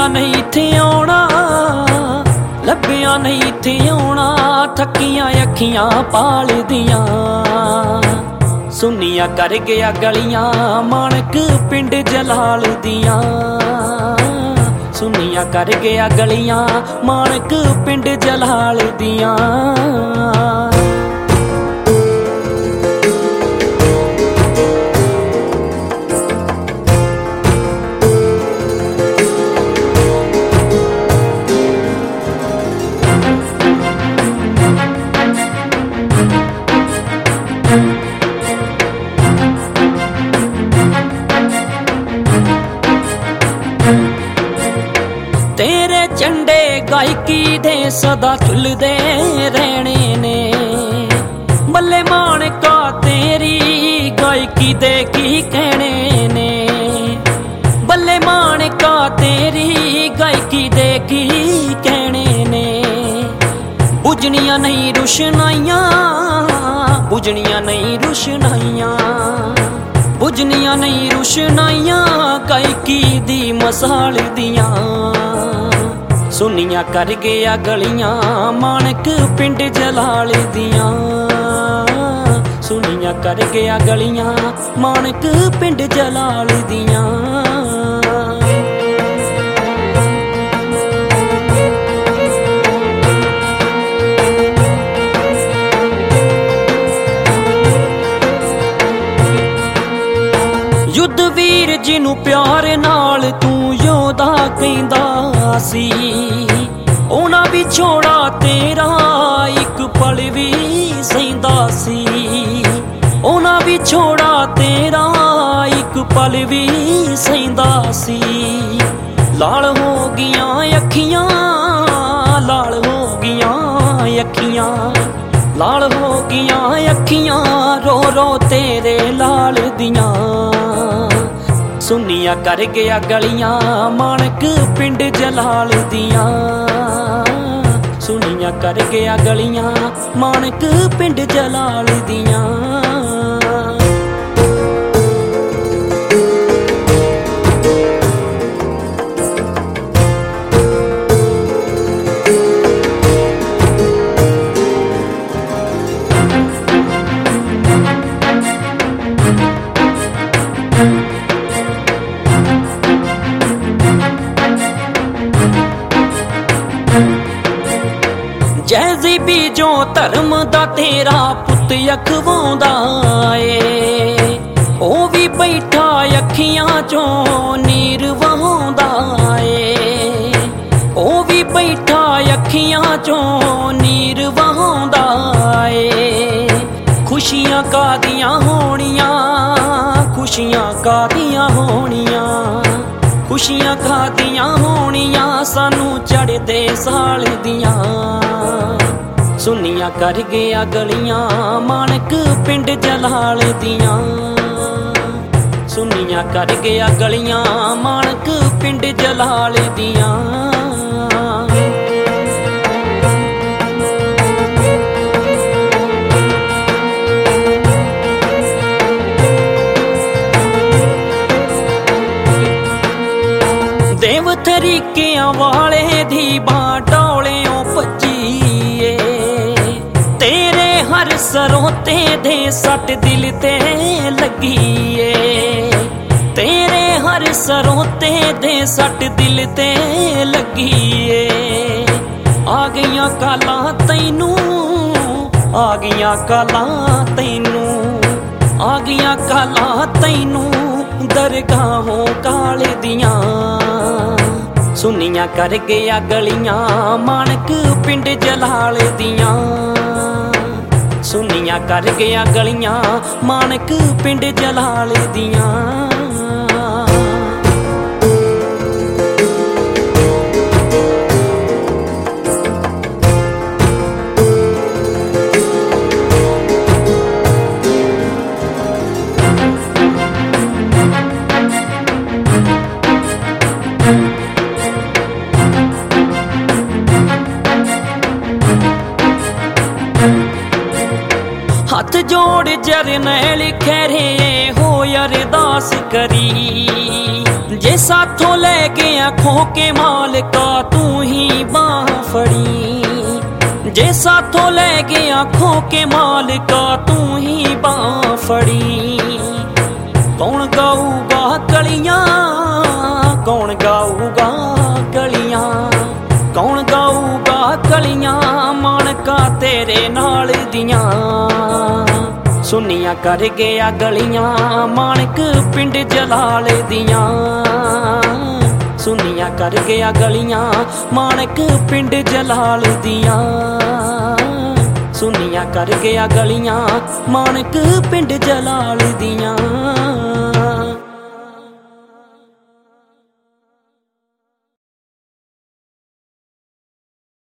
ਲੱਭਿਆ ਨਹੀਂ ਇੱਥੇ ਆਉਣਾ, ਲੱਭਿਆ ਨਹੀਂ ਇੱਥੇ ਆਉਣਾ, ਥੱਕੀਆਂ ਅੱਖੀਆਂ ਪਾਲਦੀਆਂ। ਸੁੰਨੀਆਂ ਕਰ ਗਿਆ ਗਲੀਆਂ ਮਾਣਕ ਪਿੰਡ ਜਲਾਲ ਦੀਆਂ, ਸੁੰਨੀਆਂ ਕਰ ਗਿਆ ਗਲੀਆਂ ਮਾਣਕ ਪਿੰਡ ਜਲਾਲ ਦੀਆਂ। ਤੇਰੇ ਝੰਡੇ ਗਾਇਕੀ ਦੇ ਸਦਾ ਝੁਲਦੇ ਰਹਿਣੇ ਨੇ, ਬੱਲੇ ਮਾਣਕਾ ਤੇਰੀ ਗਾਇਕੀ ਦੇ ਕੀ ਕਹਿਣੇ ਨੇ, ਬੱਲੇ ਮਾਣਕਾ ਤੇਰੀ ਗਾਇਕੀ ਦੇ ਕੀ ਕਹਿਣੇ ਨੇ। ਬੁਝਣੀਆਂ ਨਹੀਂ ਰੁਸ਼ਨਾਈਆਂ, ਬੁਝਣੀਆਂ ਨਹੀਂ ਰੁਸ਼ਨਾਈਆਂ, ਬੁਝਣੀਆਂ ਨਹੀਂ ਰੁਸ਼ਨਾਈਆਂ ਗਾਇਕੀ ਦੀ ਮਸਾਲ ਦੀਆਂ। ਸੁੰਨੀਆਂ ਕਰ ਗਿਆ ਗਲੀਆਂ ਮਾਣਕ ਪਿੰਡ ਜਲਾਲ ਦੀਆਂ, ਸੁੰਨੀਆਂ ਕਰ ਗਿਆ ਗਲੀਆਂ ਮਾਣਕ ਪਿੰਡ ਜਲਾਲ ਦੀਆਂ। ਯੁੱਧ ਵੀਰ ਜਿਹਨੂੰ ਪਿਆਰ ਨਾਲ ਤੂੰ ਯੋਧਾ ਕਹਿੰਦਾ ਸੀ, ਉਹਨਾਂ ਵਿਛੋੜਾ ਤੇਰਾ ਇੱਕ ਪਲ ਵੀ ਸਹਿੰਦਾ ਸੀ, ਉਹਨਾਂ ਵਿਛੋੜਾ ਤੇਰਾ ਇੱਕ ਪਲ ਵੀ ਸਹਿੰਦਾ ਸੀ। ਲਾਲ ਹੋ ਗਈਆਂ ਅੱਖੀਆਂ, ਲਾਲ ਹੋ ਗਈਆਂ ਅੱਖੀਆਂ, ਲਾਲ ਹੋ ਗਈਆਂ ਅੱਖੀਆਂ ਰੋ ਰੋ ਤੇਰੇ ਲਾਲ ਦੀਆਂ। ਸੁੰਨੀਆਂ ਕਰ ਗਿਆ ਗਲੀਆਂ ਮਾਣਕ ਪਿੰਡ ਜਲਾਲ ਦੀਆਂ, ਸੁੰਨੀਆਂ ਕਰ ਗਿਆ ਗਲੀਆਂ ਮਾਣਕ ਪਿੰਡ ਜਲਾਲ ਦੀਆਂ। ਜੈਜ਼ੀ ਬੀਜੋ ਧਰਮ ਦਾ ਤੇਰਾ ਪੁੱਤ ਅਖਵਾਉਂਦਾ ਏ, ਉਹ ਵੀ ਬੈਠਾ ਅੱਖੀਆਂ ਚੋਂ ਨੀਰ ਵਹਾਉਂਦਾ ਏ, ਉਹ ਵੀ ਬੈਠਾ ਅੱਖੀਆਂ ਚੋਂ ਨੀਰ ਵਹਾਉਂਦਾ ਏ। ਖੁਸ਼ੀਆਂ ਕਾਹਦੀਆਂ ਹੋਣੀਆਂ, ਖੁਸ਼ੀਆਂ ਕਾਹਦੀਆਂ ਹੋਣੀਆਂ, ਖੁਸ਼ੀਆਂ ਕਾਹਦੀਆਂ ਹੋਣੀਆਂ ਸਾਨੂੰ ਚੜ੍ਹਦੇ ਸਾਲ ਦੀਆਂ। ਸੁੰਨੀਆਂ ਕਰ ਗਿਆ ਗਲੀਆਂ ਮਾਣਕ ਪਿੰਡ ਜਲਾਲ ਦੀਆਂ, ਸੁੰਨੀਆਂ ਕਰ ਗਿਆ ਗਲੀਆਂ ਮਾਣਕ ਪਿੰਡ ਜਲਾਲ ਦੀਆਂ। ਦੇਵ ਤਰੀਕਿਆਂ ਵਾਲੇ ਦੀ ਬਾਟੋਲਿਓ ਭੱਜੀ ਏ, ਤੇਰੇ ਹਰ ਸਰੋਤੇ ਦੇ ਸੱਟ ਦਿਲ ਤੇ ਲੱਗੀ ਏ, ਤੇਰੇ ਹਰ ਸਰੋਤੇ ਦੇ ਸੱਟ ਦਿਲ ਤੇ ਲੱਗੀ ਏ। ਆ ਗਈਆਂ ਕਾਲਾਂ ਤੈਨੂੰ, ਆ ਗਈਆਂ ਕਾਲਾਂ ਤੈਨੂੰ, ਆ ਗਈਆਂ ਕਾਲਾਂ ਤੈਨੂੰ ਦਰਗਾਹੋਂ ਕਾਲ ਦੀਆਂ। ਸੁੰਨੀਆਂ ਕਰ ਗਿਆ ਗਲੀਆਂ ਮਾਣਕ ਪਿੰਡ ਜਲਾਲ ਦੀਆਂ, ਸੁੰਨੀਆਂ ਕਰ ਗਿਆ ਗਲੀਆਂ ਮਾਣਕ ਪਿੰਡ ਜਲਾਲ ਦੀਆਂ। ਹੱਥ ਜੋ मोड़ जरनैल खैरे हो अरदास करी। जे साथों ले गया खो के मालिका तू ही बाह फड़ी। जे साथों ले गया खो के मालिका तू ही बाह फड़ी। कौन गाऊगा गलियां, कौन गाऊगा गलियां, कौन गाऊगा गलियां मानका तेरे नाल दियां। सुनिया कर गया गलियां मानक पिंड जलाल दियां। सुनिया कर गया गलियां मानक पिंड जलाल दियां। सुनिया कर गया गलियां मानक पिंड जलाल दियां।